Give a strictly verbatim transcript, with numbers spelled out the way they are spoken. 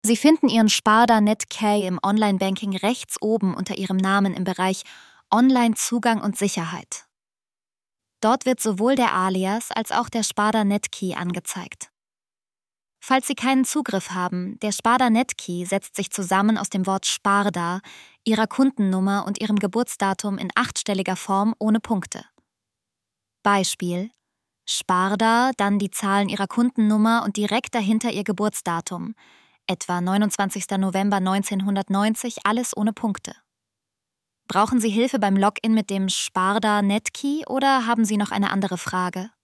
Sie finden Ihren Sparda Netkey im Online-Banking rechts oben unter Ihrem Namen im Bereich Online-Zugang und Sicherheit. Dort wird sowohl der Alias als auch der Sparda Netkey angezeigt. Falls Sie keinen Zugriff haben, der Sparda Netkey setzt sich zusammen aus dem Wort Sparda, Ihrer Kundennummer und Ihrem Geburtsdatum in achtstelliger Form ohne Punkte. Beispiel: Sparda, dann die Zahlen Ihrer Kundennummer und direkt dahinter Ihr Geburtsdatum, etwa neunundzwanzigster November neunzehnhundertneunzig, alles ohne Punkte. Brauchen Sie Hilfe beim Login mit dem Sparda Netkey oder haben Sie noch eine andere Frage?